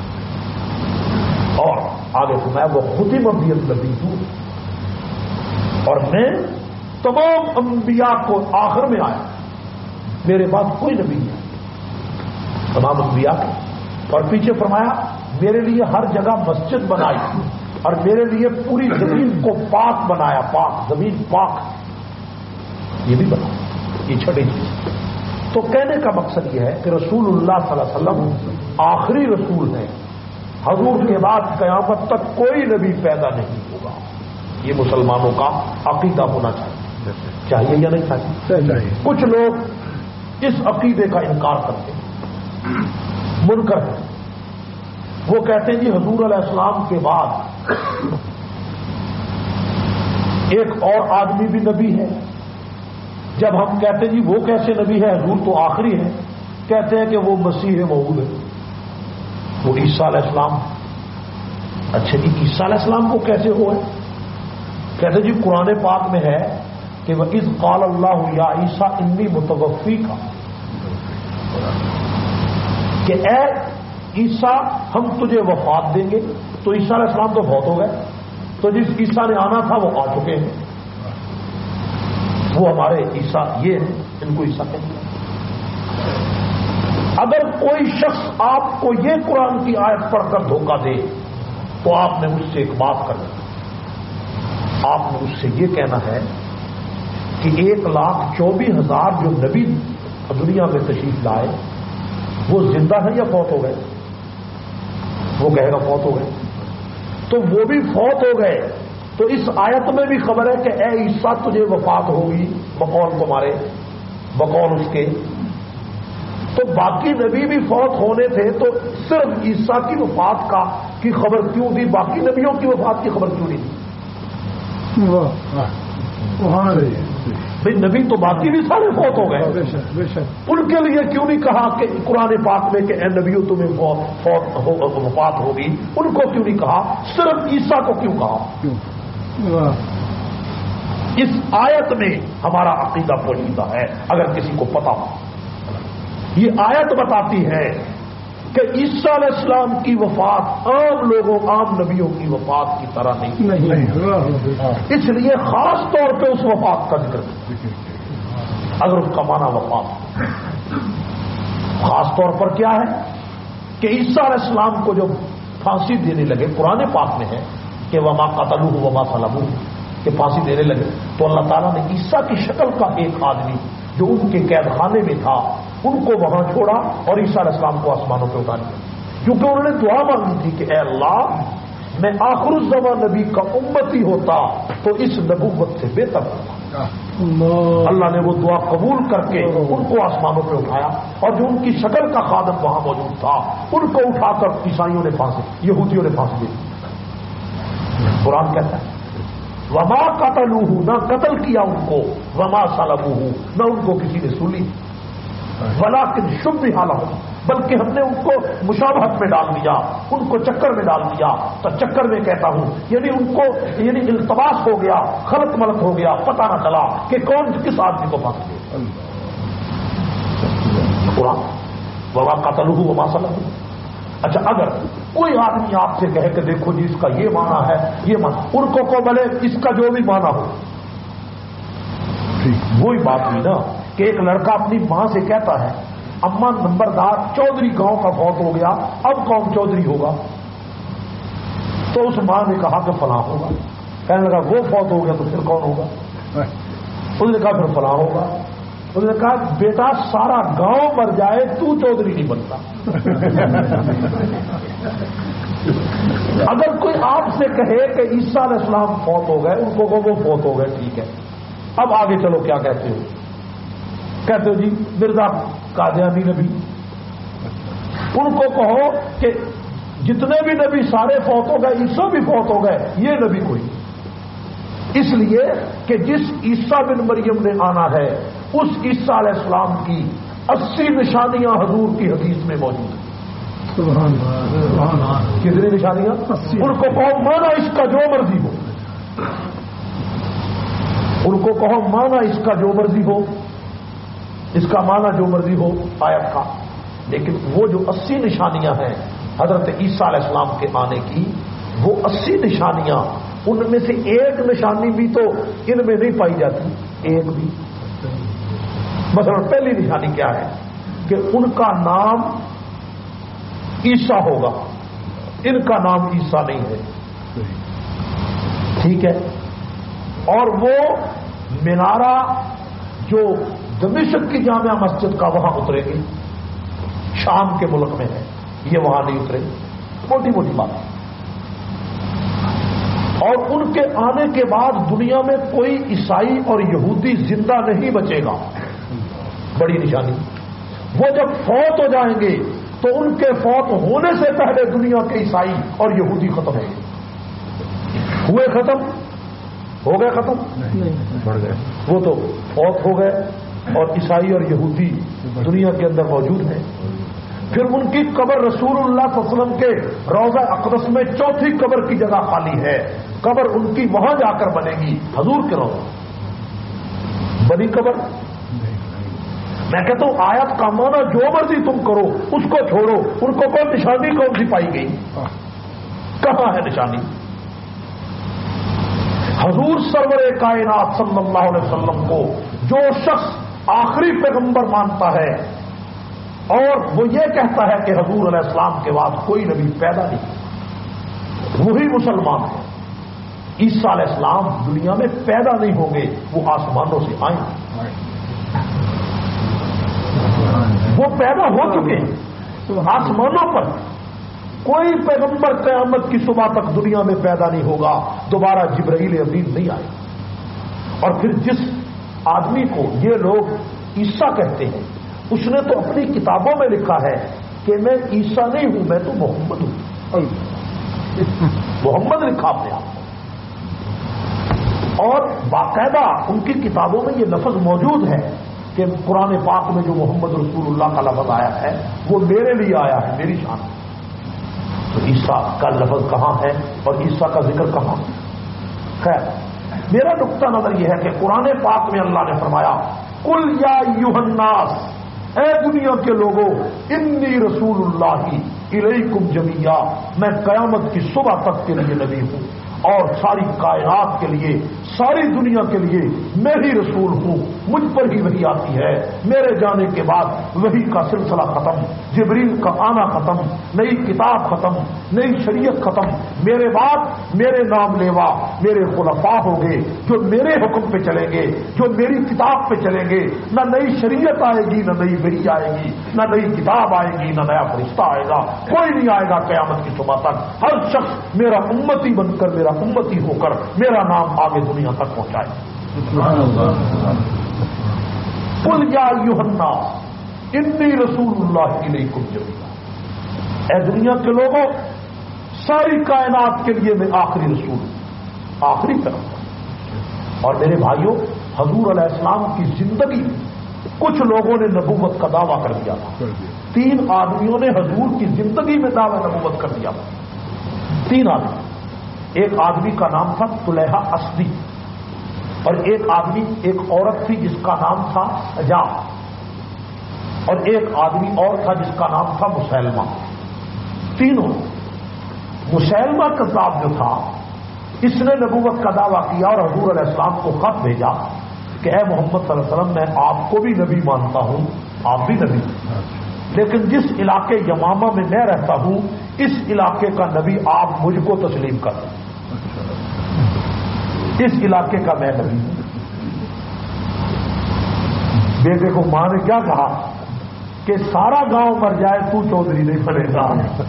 Speaker 1: اور آگے فرمایا وہ ختم بی النبی ہوں اور میں تمام انبیاء کو آخر میں آیا میرے بعد کوئی نبی نہیں تمام انبیاء کے. اور پیچھے فرمایا میرے لیے ہر جگہ مسجد بنائی اور میرے لیے پوری زمین کو پاک بنایا پاک زمین پاک یہ بھی بنا یہ چھٹی چیز. تو کہنے کا مقصد یہ ہے کہ رسول اللہ صلی اللہ علیہ وسلم آخری رسول ہیں. حضور کے بعد قیامت تک کوئی نبی پیدا نہیں ہوگا. یہ مسلمانوں کا عقیدہ ہونا چاہیے یا نہیں چاہیے. کچھ لوگ اس عقیدے کا انکار کرتے ہیں منکر ہیں. وہ کہتے ہیں جی حضور علیہ السلام کے بعد ایک اور آدمی بھی نبی ہے. جب ہم کہتے ہیں جی وہ کیسے نبی ہے حضور تو آخری ہے کہتے ہیں کہ وہ مسیح موعود ہے وہ عیسیٰ علیہ السلام. اچھا جی عیسیٰ علیہ السلام کو کیسے ہوئے؟ کہتے جی قرآن پاک میں ہے کہ وَإِذْ قَالَ اللَّهُ يَا عِيسَىٰ إِنِّي مُتَوَفِّيكَ کہ اے عیسیٰ ہم تجھے وفات دیں گے. تو عیسیٰ علیہ السلام تو فوت ہو گئے تو جس عیسیٰ نے آنا تھا وہ آ چکے ہیں وہ ہمارے عیسیٰ یہ ہیں ان کو عیسیٰ کہتے ہیں. اگر کوئی شخص آپ کو یہ قرآن کی آیت پڑھ کر دھوکہ دے تو آپ نے مجھ سے ایک بات کرنی. آپ نے اس سے یہ کہنا ہے کہ 1,24,000 جو نبی دنیا میں تشریف لائے وہ زندہ ہیں یا فوت ہو گئے؟ وہ کہے گا فوت ہو گئے. تو وہ بھی فوت ہو گئے تو اس آیت میں بھی خبر ہے کہ اے عیسیٰ تجھے وفات ہوگی بقول تمہارے بقول اس کے. تو باقی نبی بھی فوت ہونے تھے تو صرف عیسیٰ کی وفات کی خبر کیوں دی باقی نبیوں کی وفات کی خبر کیوں نہیں دی؟ بھائی نبی تو باقی بھی سارے فوت ہو گئے ان کے لیے کیوں نہیں کہا کہ قرآن پاک میں کہ اے نبیوں تمہیں وفات ہوگی ان کو کیوں نہیں کہا صرف عیسیٰ کو کیوں کہا؟ اس آیت میں ہمارا عقیدہ پوشیدہ ہے اگر کسی کو پتا ہو. یہ آیت بتاتی ہے کہ عیسیٰ علیہ السلام کی وفات عام لوگوں عام نبیوں کی وفات کی طرح نہیں. اس لیے خاص طور پہ اس وفات کا ذکر اگر اس کا معنی وفات خاص طور پر کیا ہے کہ عیسیٰ علیہ السلام کو جب پھانسی دینے لگے قرآن پاک میں ہے کہ وما قتلوہ وما صلبوہ کہ پھانسی دینے لگے تو اللہ تعالیٰ نے عیسیٰ کی شکل کا ایک آدمی جو ان کے قید خانے میں تھا ان کو وہاں چھوڑا اور عیسیٰ علیہ السلام کو آسمانوں پہ اٹھا دیا کیونکہ انہوں نے دعا مانگی تھی کہ اے اللہ میں آخر الزمان نبی کا امتی ہوتا تو اس نبوت سے بہتر ہوتا. اللہ نے وہ دعا قبول کر کے ان کو آسمانوں پہ اٹھایا اور جو ان کی شکل کا خادم وہاں موجود تھا ان کو اٹھا کر عیسائیوں نے پھانسی یہودیوں نے پھانسی دی. قرآن کہتا ہے وما قتلوہ نہ قتل کیا ان کو وما صلبوہ نہ ان کو کسی نے سولی ولکن شبہ لہم بلکہ ہم نے ان کو مشابہت میں ڈال دیا ان کو چکر میں ڈال دیا. تو چکر میں کہتا ہوں یعنی ان کو یعنی التباس ہو گیا خلط ملط ہو گیا پتہ نہ چلا کہ کون کس آدمی کو پھانسی دے. قرآن وما قتلوہ وما صلبوہ. اچھا اگر کوئی آدمی آپ سے کہے کہ دیکھو جی اس کا یہ معنی ہے یہ معنی ان کو بھلے اس کا جو بھی معنی ہو وہی بات ہوئی نا کہ ایک لڑکا اپنی ماں سے کہتا ہے اماں نمبردار چودھری گاؤں کا فوت ہو گیا اب کون چودھری ہوگا تو اس ماں نے کہا کہ فلاں ہوگا. کہنے لگا وہ فوت ہو گیا تو پھر کون ہوگا اس نے کہا پھر فلاں ہوگا. اس نے کہا بیٹا سارا گاؤں مر جائے تو چودھری نہیں بنتا. اگر کوئی آپ سے کہے کہ عیسیٰ علیہ السلام فوت ہو گئے ان کو وہ فوت ہو گئے ٹھیک ہے اب آگے چلو کیا کہتے ہو کہتے ہو جی مرزا قادیانی نبی ان کو کہو کہ جتنے بھی نبی سارے فوت ہو گئے عیسیٰ بھی فوت ہو گئے یہ نبی کوئی اس لیے کہ جس عیسیٰ بن مریم نے آنا ہے اس عیسیٰ علیہ السلام کی 80 نشانیاں حضور کی حدیث میں موجود ہیں. کتنی نشانیاں ان کو کہو مانا اس کا جو مرضی ہو ان کو کہو مانا اس کا جو مرضی ہو اس کا مانا جو مرضی ہو آیت کا لیکن وہ جو 80 نشانیاں ہیں حضرت عیسیٰ علیہ السلام کے آنے کی وہ 80 نشانیاں ان میں سے ایک نشانی بھی تو ان میں نہیں پائی جاتی ایک بھی. مثلا پہلی نشانی کیا ہے کہ ان کا نام عیسیٰ ہوگا ان کا نام عیسیٰ نہیں ہے ٹھیک ہے. اور وہ مینارہ جو دمشق کی جامع مسجد کا وہاں اترے گی شام کے ملک میں ہے یہ وہاں نہیں اترے موٹی موٹی بات. اور ان کے آنے کے بعد دنیا میں کوئی عیسائی اور یہودی زندہ نہیں بچے گا بڑی نشانی. وہ جب فوت ہو جائیں گے تو ان کے فوت ہونے سے پہلے دنیا کے عیسائی اور یہودی ختم ہوں گے. ہوئے ختم ہو گئے ختم بڑھ گئے وہ تو فوت ہو گئے اور عیسائی اور یہودی دنیا کے اندر موجود ہیں. پھر ان کی قبر رسول اللہ صلی اللہ علیہ وسلم کے روضہ اقدس میں چوتھی قبر کی جگہ خالی ہے قبر ان کی وہاں جا کر بنے گی حضور کے روضہ بنی قبر. میں کہتا ہوں آیت کا معنی جو مرضی تم کرو اس کو چھوڑو ان کو کوئی نشانی کون سی پائی گئی کہاں ہے نشانی. حضور سرور کائنات صلی اللہ علیہ وسلم کو جو شخص آخری پیغمبر مانتا ہے اور وہ یہ کہتا ہے کہ حضور علیہ السلام کے بعد کوئی نبی پیدا نہیں وہی مسلمان ہے. عیسیٰ علیہ السلام دنیا میں پیدا نہیں ہوں گے وہ آسمانوں سے آئیں وہ پیدا ہو چکے ہیں آسمانوں پر. کوئی پیغمبر قیامت کی صبح تک دنیا میں پیدا نہیں ہوگا دوبارہ جبرائیل امین نہیں آئے. اور پھر جس آدمی کو یہ لوگ عیسیٰ کہتے ہیں اس نے تو اپنی کتابوں میں لکھا ہے کہ میں عیسیٰ نہیں ہوں میں تو محمد ہوں. محمد لکھا اپنے آپ اور باقاعدہ ان کی کتابوں میں یہ لفظ موجود ہے کہ قرآن پاک میں جو محمد رسول اللہ کا لفظ آیا ہے وہ میرے لیے آیا ہے میری شان. تو عیسیٰ کا لفظ کہاں ہے اور عیسیٰ کا ذکر کہاں خیر میرا نقطہ نظر یہ ہے کہ قرآن پاک میں اللہ نے فرمایا قل یا ایھا الناس، اے دنیا کے لوگوں، انی رسول اللہ الیکم جمیعا، میں قیامت کی صبح تک کے لیے نبی ہوں اور ساری کائنات کے لیے، ساری دنیا کے لیے میں ہی رسول ہوں، مجھ پر ہی وحی آتی ہے، میرے جانے کے بعد وحی کا سلسلہ ختم، جبریل کا آنا ختم، نئی کتاب ختم، نئی شریعت ختم، میرے بعد میرے نام لیوا میرے خلفاء ہوں گے جو میرے حکم پہ چلیں گے، جو میری کتاب پہ چلیں گے، نہ نئی شریعت آئے گی، نہ نئی وحی آئے گی، نہ نئی کتاب آئے گی، نہ نیا فرشتہ آئے گا، کوئی نہیں آئے گا قیامت کی صبح تک، ہر شخص میرا امتی بن کر، میرا امتی ہو کر میرا نام آگے دنیا تک پہنچائے۔ قل یا ایھا الناس انی رسول اللہ الیکم جمیعا، اے دنیا کے لوگوں، ساری کائنات کے لیے میں آخری رسول ہوں، آخری طرف۔ اور میرے بھائیوں، حضور علیہ السلام کی زندگی میں کچھ لوگوں نے نبوت کا دعویٰ کر دیا تھا، 3 آدمیوں نے حضور کی زندگی میں دعویٰ نبوت کر دیا تھا، 3 آدمی۔ ایک آدمی کا نام تھا طلیحہ اسدی، اور ایک آدمی، ایک عورت تھی جس کا نام تھا سجا، اور ایک آدمی اور تھا جس کا نام تھا مسیلمہ۔ تینوں، مسیلمہ کذاب جو تھا، اس نے نبوت کا دعویٰ کیا اور حضور علیہ السلام کو خط بھیجا کہ اے محمد صلی اللہ علیہ وسلم، میں آپ کو بھی نبی مانتا ہوں، آپ بھی نبی، لیکن جس علاقے یمامہ میں میں رہتا ہوں اس علاقے کا نبی آپ مجھ کو تسلیم کر دیں، اس علاقے کا میں نبی ہوں۔ بیٹے کو ماں نے کیا کہا کہ سارا گاؤں مر جائے تو چودھری نہیں بنے گا۔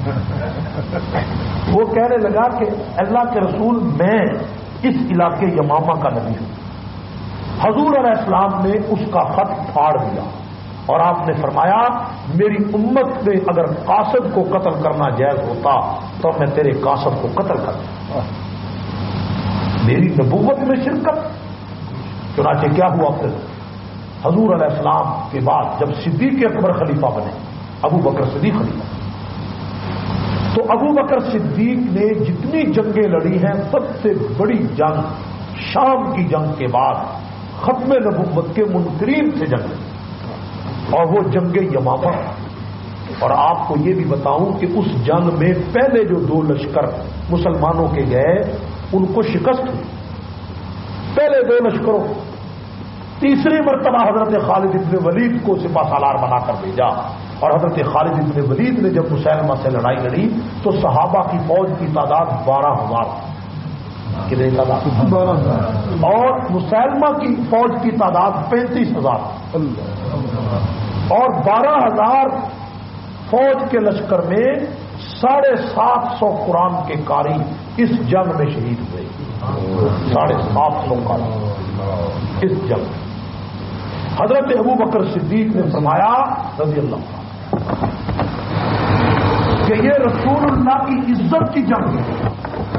Speaker 1: وہ کہنے لگا کہ اللہ کے رسول، میں اس علاقے یمامہ کا نبی ہوں۔ حضور علیہ السلام نے اس کا خط پھاڑ دیا اور آپ نے فرمایا میری امت میں اگر قاصد کو قتل کرنا جائز ہوتا تو میں تیرے قاصد کو قتل کرتا۔ میری نبوت میں شرکت۔ چنانچہ کیا ہوا پھر؟ حضور علیہ السلام کے بعد جب صدیق اکبر خلیفہ بنے، ابو بکر صدیق خلیفہ، تو ابو بکر صدیق نے جتنی جنگیں لڑی ہیں سب سے بڑی جنگ شام کی جنگ کے بعد ختم نبوت کے منکرین سے جنگ، اور وہ جنگ یمامہ۔ اور آپ کو یہ بھی بتاؤں کہ اس جنگ میں پہلے جو 2 لشکر مسلمانوں کے گئے ان کو شکست ہوئی، پہلے 2 لشکروں۔ تیسری مرتبہ حضرت خالد ابن ولید کو سپہ سالار بنا کر بھیجا، اور حضرت خالد ابن ولید نے جب مسیلمہ سے لڑائی لڑی تو صحابہ کی فوج کی تعداد 12,000 کتنی تعداد، اور مسیلمہ کی فوج کی تعداد 35,000، اور 12,000 فوج کے لشکر میں 750 قرآن کے قاری اس جنگ میں شہید ہوئے، 750 قاری اس جنگ میں۔ حضرت ابو بکر صدیق نے فرمایا رضی اللہ عنہ کہ یہ رسول اللہ کی عزت کی جنگ ہے،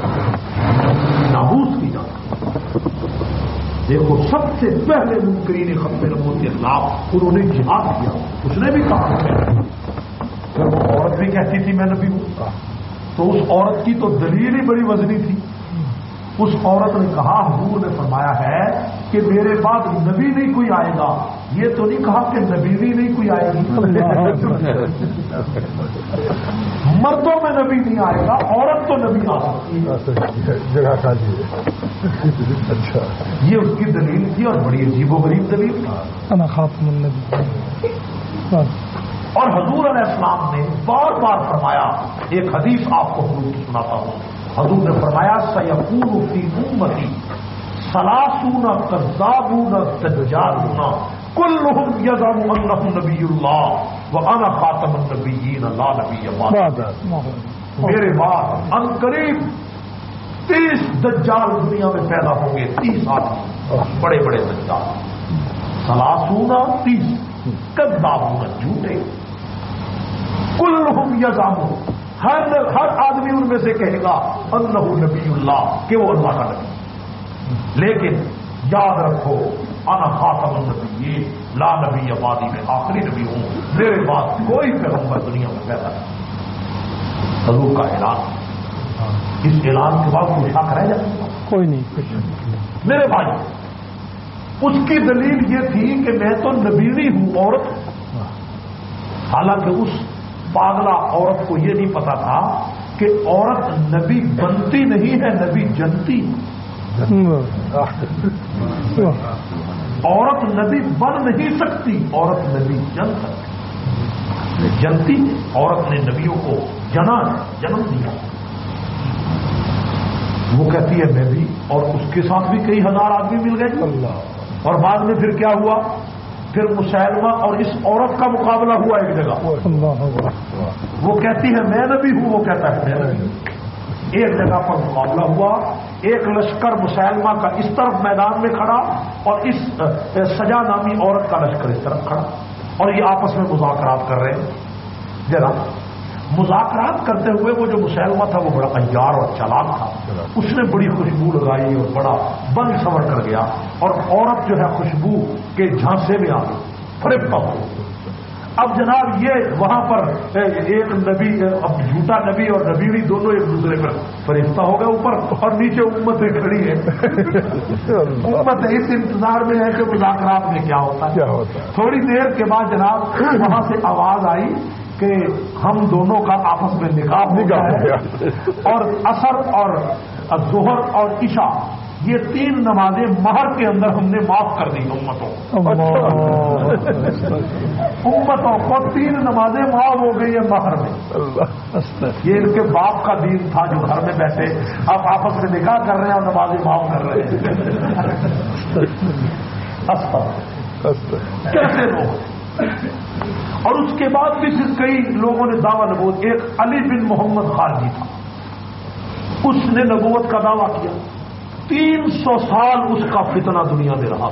Speaker 1: ناموس کی جنگ۔ دیکھو سب سے پہلے منکرین ختم نبوت کے خلاف انہوں نے جہاد کیا، اس نے بھی کہا کہ وہ عورت بھی کہتی تھی میں نبی ہوں، تو اس عورت کی تو دلیل ہی بڑی وزنی تھی۔ اس عورت نے کہا حضور نے فرمایا ہے کہ میرے بعد نبی نہیں کوئی آئے گا، یہ تو نہیں کہا کہ نبی نہیں کوئی آئے گی، مردوں میں نبی نہیں آئے گا، عورت تو نبی آ سکتی ہے، جگہ کا اچھا یہ اس کی دلیل تھی، اور بڑی عجیب و غریب دلیل تھی۔ انا خاتم النبی۔ اور حضور علیہ السلام نے بار بار فرمایا، ایک حدیث آپ کو حضور کی سناتا ہوں، حضور نے فرمایا سیکون فی امتی 30 کذابون دجالون کلہم یزعم انہ نبی اللہ وانا خاتم النبیین لا نبی بعد۔ میرے بعد عنقریب 30 دجال دنیا میں پیدا ہوں گے، 30 آدمی بڑے بڑے دجال، 30 کذابون جھوٹے، کلہم یزعم ہر آدمی ان میں سے کہے گا انہ نبی اللہ کہ وہ اللہ کا نبی، لیکن یاد رکھو انا خاتم النبیین لا نبی بعدی، میں آخری نبی ہوں، میرے بعد کوئی پیغمبر دنیا میں پیدا نہیں۔ حضور کا اعلان اس اعلان کے بعد کوئی شک رہ جاتا؟
Speaker 2: کوئی نہیں.
Speaker 1: میرے بھائی، اس کی دلیل یہ تھی کہ میں تو نبیڑی ہوں، عورت. حالانکہ اس پاگلا عورت کو یہ نہیں پتا تھا کہ عورت نبی بنتی نہیں ہے، نبی جنتی. عورت نبی بن نہیں سکتی، عورت نبی جن سکتی. جنتی عورت نے نبیوں کو جنم دیا. وہ کہتی ہے میں بھی، اور اس کے ساتھ بھی کئی ہزار آدمی مل گئے. اللہ. اور بعد میں پھر کیا ہوا؟ پھر مسلمہ اور اس عورت کا مقابلہ ہوا ایک جگہ. وہ کہتی ہے میں نبی ہوں، وہ کہتا ہے میں نبی ہوں. ایک جگہ پر مقابلہ ہوا. ایک لشکر مسلمہ کا اس طرف میدان میں کھڑا اور اس سجا نامی عورت کا لشکر اس طرف کھڑا، اور یہ آپس میں مذاکرات کر رہے ہیں. ذرا مذاکرات کرتے ہوئے وہ جو مسلمہ تھا وہ بڑا عیار اور چالاک تھا. اس نے بڑی خوشبو لگائی اور بڑا بن سنور کر گیا، اور عورت جو ہے خوشبو کے جھانسے میں آ گئی، فریب ہو. اب جناب یہ وہاں پر ایک نبی، اب جھوٹا نبی اور نبیڑی دونوں ایک دوسرے پر فریفتہ ہو گئے اوپر، اور نیچے امتیں کھڑی ہے. امت اس انتظار میں ہے کہ مذاکرات میں کیا ہوتا ہے. تھوڑی دیر کے بعد جناب وہاں سے آواز آئی کہ ہم دونوں کا آپس میں نکاح ہو گیا ہے، اور عصر اور ظہر اور عشاء یہ 3 نمازیں مہر کے اندر ہم نے معاف کر دی. امتوں کو 3 نمازیں معاف ہو گئی ہیں مہر میں. یہ ان کے باپ کا دین تھا جو گھر میں بیٹھے اب آپس میں نکاح کر رہے ہیں اور نمازیں معاف کر رہے ہیں. کیسے لوگ. اور اس کے بعد بھی کئی لوگوں نے دعویٰ نبوت. ایک علی بن محمد خارجی تھا، اس نے نبوت کا دعویٰ کیا. 300 سال اس کا فتنہ دنیا میں رہا.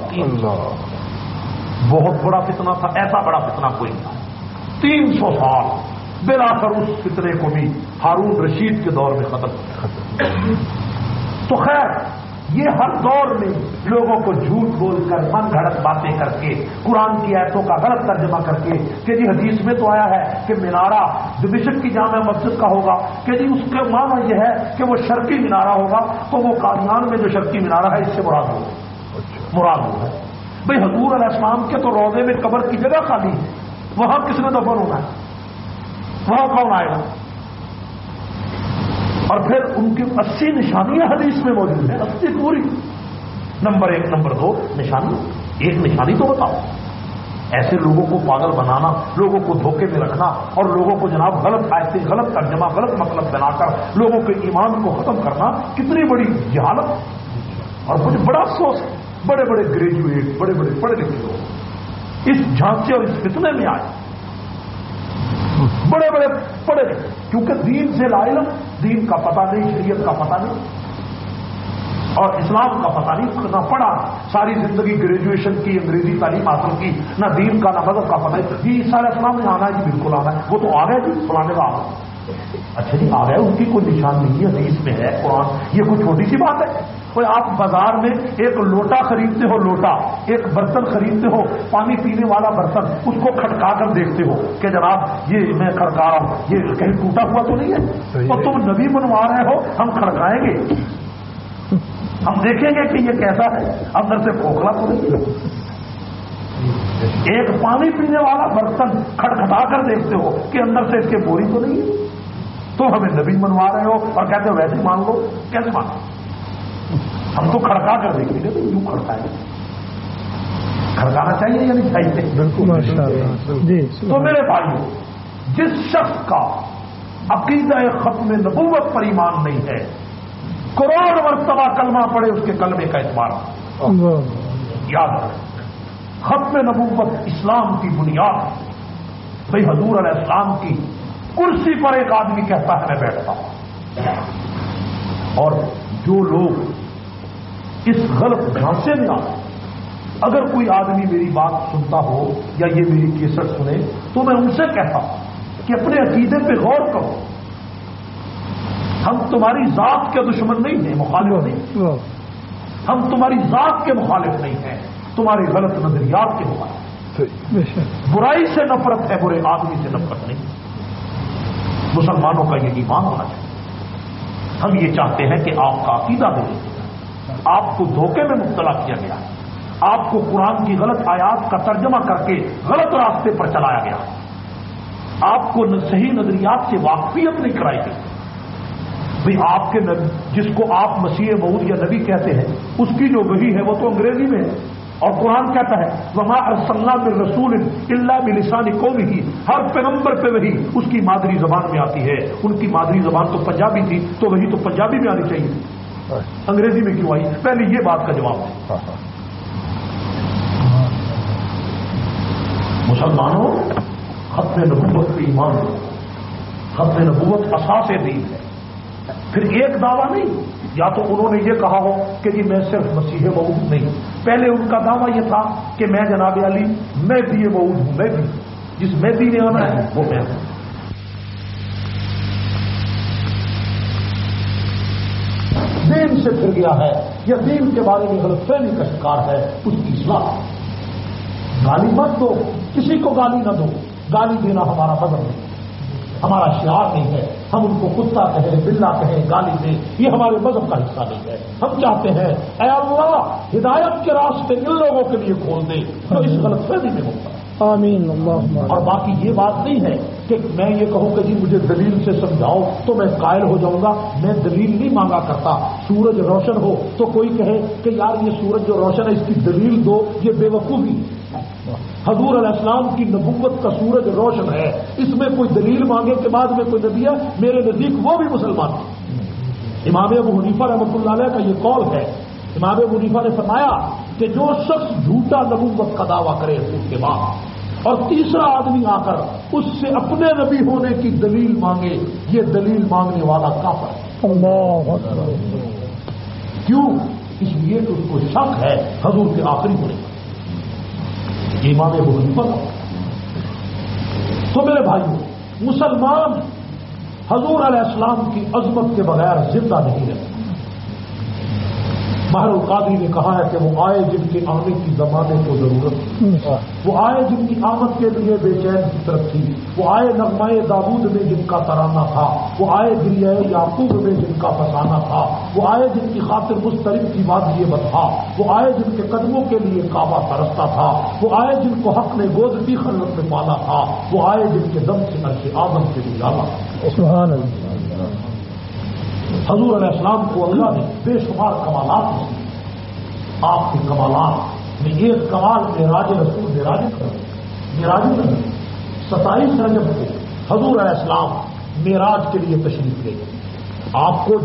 Speaker 1: بہت بڑا فتنہ تھا، ایسا بڑا فتنہ کوئی نہیں تھا. 300 سال. بالآخر اس فتنے کو بھی ہارون رشید کے دور میں ختم. تو خیر یہ ہر دور میں لوگوں کو جھوٹ بول کر من گھڑت باتیں کر کے قرآن کی آیتوں کا غلط ترجمہ کر کے کہ جی حدیث میں تو آیا ہے کہ مینارہ دمشق کی جامع مسجد کا ہوگا، کہ جی اس کا معنی یہ ہے کہ وہ شرقی مینارہ ہوگا، تو وہ قادیان میں جو شرقی مینارہ ہے اس سے مراد ہے. بھئی حضور علیہ السلام کے تو روضے میں قبر کی جگہ خالی ہے، وہاں کس نے دفن ہونا ہے؟ وہاں کون آئے گا؟ اور پھر ان کی 80 نشانیاں حدیث میں موجود ہیں. 80 پوری. نمبر 1. نمبر 2 نشانی. ایک نشانی تو بتاؤ. ایسے لوگوں کو پاگل بنانا، لوگوں کو دھوکے میں رکھنا، اور لوگوں کو جناب غلط آیتیں، غلط ترجمہ، غلط مطلب بنا کر لوگوں کے ایمان کو ختم کرنا کتنی بڑی جہالت. اور مجھے بڑا افسوس ہے بڑے بڑے گریجویٹ، بڑے بڑے پڑھے لکھے لوگ اس جھانسے اور اس فتنے میں آئے. بڑے بڑے پڑھے لکھے، کیونکہ دین سے لا علم، دین کا پتہ نہیں، شریعت کا پتہ نہیں، اور اسلام کا پتہ نہیں، نہ پڑھا، ساری زندگی گریجویشن کی، انگریزی تعلیم حاصل کی، نہ دین کا نہ مذہب کا پتہ نہیں. جی عیسیٰ علیہ السلام نے آنا ہے جی، بالکل آنا ہے، وہ تو آ گئے جی فلانے کا آ گئے. اچھا جی آ گئے، ان کی کوئی نشان نہیں ہے، حدیث میں ہے، قرآن، یہ کوئی چھوٹی سی بات ہے. کوئی آپ بازار میں ایک لوٹا خریدتے ہو، لوٹا ایک برتن خریدتے ہو، پانی پینے والا برتن، اس کو کھٹکا کر دیکھتے ہو کہ جناب یہ میں کھڑکا رہا ہوں، یہ کہیں ٹوٹا ہوا تو نہیں ہے؟ تو تم نبی بنوا رہے ہو، ہم کھڑکائیں گے، ہم دیکھیں گے کہ یہ کیسا ہے، اندر سے کھوکھلا تو نہیں. ایک پانی پینے والا برتن کھٹکھٹا کر دیکھتے ہو کہ اندر سے اس کے بوری تو نہیں ہے، تو ہمیں نبی بنوا رہے ہو اور کہتے ہو ویسے مان لو. کیسے مانو؟ ہم تو کھڑکا کر دیکھیں گے. تو یوں کھڑکائیں گے. کھڑکانا چاہیے یا نہیں چاہیے؟ بالکل. تو میرے بھائیو، جس شخص کا عقیدہ ختم نبوت پر ایمان نہیں ہے، کروڑ مرتبہ کلمہ پڑے اس کے کلمے کا اعتبار. یاد رکھیں، ختم نبوت اسلام کی بنیاد ہے. بھائی حضور علیہ السلام کی کرسی پر ایک آدمی کہتا ہے میں بیٹھتا ہوں، اور جو لوگ اس غلط ڈھانچے میں آتے، اگر کوئی آدمی میری بات سنتا ہو یا یہ میری کیسٹ سنے تو میں ان سے کہتا ہوں کہ اپنے عقیدے پہ غور کرو. ہم تمہاری ذات کے دشمن نہیں ہیں، مخالف نہیں. ہم تمہاری ذات کے مخالف نہیں ہیں، تمہارے غلط نظریات کے مخالف. برائی سے نفرت ہے، برے آدمی سے نفرت نہیں. مسلمانوں کا یہ ایمان ہونا چاہیے. ہم یہ چاہتے ہیں کہ آپ کا عقیدہ دے، آپ کو دھوکے میں مبتلا کیا گیا، آپ کو قرآن کی غلط آیات کا ترجمہ کر کے غلط راستے پر چلایا گیا، آپ کو صحیح نظریات سے واقفیت نہیں کرائی گئی۔ بھئی آپ کے جس کو آپ مسیح موعود یا نبی کہتے ہیں، اس کی جو وحی ہے وہ تو انگریزی میں ہے، اور قرآن کہتا ہے وما ارسلنا من رسول الا بلسان قومه، ہر پیغمبر پہ وحی اس کی مادری زبان میں آتی ہے۔ ان کی مادری زبان تو پنجابی تھی، تو وحی تو پنجابی میں آنی چاہیے، انگریزی میں کیوں آئی؟ پہلے یہ بات کا جواب ہے۔ مسلمانوں، ختم نبوت پہ ایمان لو، ختم نبوت اساس دین ہے۔ پھر ایک دعویٰ نہیں، یا تو انہوں نے یہ کہا ہو کہ جی میں صرف مسیح موعود نہیں، پہلے ان کا دعویٰ یہ تھا کہ میں جناب علی مہدی موعود ہوں، میں بھی جس مہدی نے آنا ہے وہ میں ہوں۔ دین سے پھر گیا ہے یا دین کے بارے میں غلط فہمی کا شکار ہے، اس کی اصلاح۔ گالی مت دو، کسی کو گالی نہ دو، گالی دینا ہمارا مذہب نہیں، ہمارا شعار نہیں ہے۔ ہم ان کو کتا کہیں، بلا کہیں، گالی دیں، یہ ہمارے مذہب کا حصہ نہیں ہے۔ ہم چاہتے ہیں اے اللہ ہدایت کے راستے ان لوگوں کے لیے کھول دے جو اس غلط فہمی میں ہوتا ہے۔
Speaker 2: آمین اللہ۔
Speaker 1: اور باقی یہ بات نہیں ہے کہ میں یہ کہوں کہ جی مجھے دلیل سے سمجھاؤ تو میں قائل ہو جاؤں گا، میں دلیل نہیں مانگا کرتا۔ سورج روشن ہو تو کوئی کہے کہ یار یہ سورج جو روشن ہے اس کی دلیل دو، یہ بے وقوفی۔ حضور علیہ السلام کی نبوت کا سورج روشن ہے، اس میں کوئی دلیل مانگے کے بعد میں کوئی نبی ہے؟ میرے نزدیک وہ بھی مسلمان ہیں۔ امام ابو حنیفہ رحمۃ اللہ علیہ کا یہ قول ہے، امام ابو حنیفہ نے فرمایا کہ جو شخص جھوٹا نبوت کا دعویٰ کرے اس کے بعد اور تیسرا آدمی آ کر اس سے اپنے نبی ہونے کی دلیل مانگے، یہ دلیل مانگنے والا کافر ہے۔
Speaker 2: اللہ اکبر۔
Speaker 1: کیوں؟ اس لیے کہ اس کو شک ہے حضور کے آخری ہونے پر۔ امام ابو حنیفہ تو میرے بھائیوں، مسلمان حضور علیہ السلام کی عظمت کے بغیر زندہ نہیں رہتے۔ ماہر القادری نے کہا ہے کہ وہ آئے جن کے آنے کی زمانے کو ضرورت تھی، وہ آئے جن کی آمد کے لیے بے چین فطرت تھی، وہ آئے نغمۂ داود میں جن کا ترانہ تھا، وہ آئے گریہ یعقوب میں جن کا فسانہ تھا، وہ آئے جن کی خاطر مضطرب کی وادی بطحا، وہ آئے جن کے قدموں کے لیے کعبہ ترستا تھا، وہ آئے جن کو حق نے گود کی خلوت میں پالا تھا، وہ آئے جن کے دم سے عرش اعظم سے اجالا۔
Speaker 2: سبحان اللہ۔
Speaker 1: حضور علیہ السلام کو اللہ نے بے شمار کمالات دیے۔ آپ کے کمالات میں ایک کمال معراج رسول معراج نہیں، 27 رجب کو حضور علیہ السلام معراج کے لیے تشریف لے، آپ کو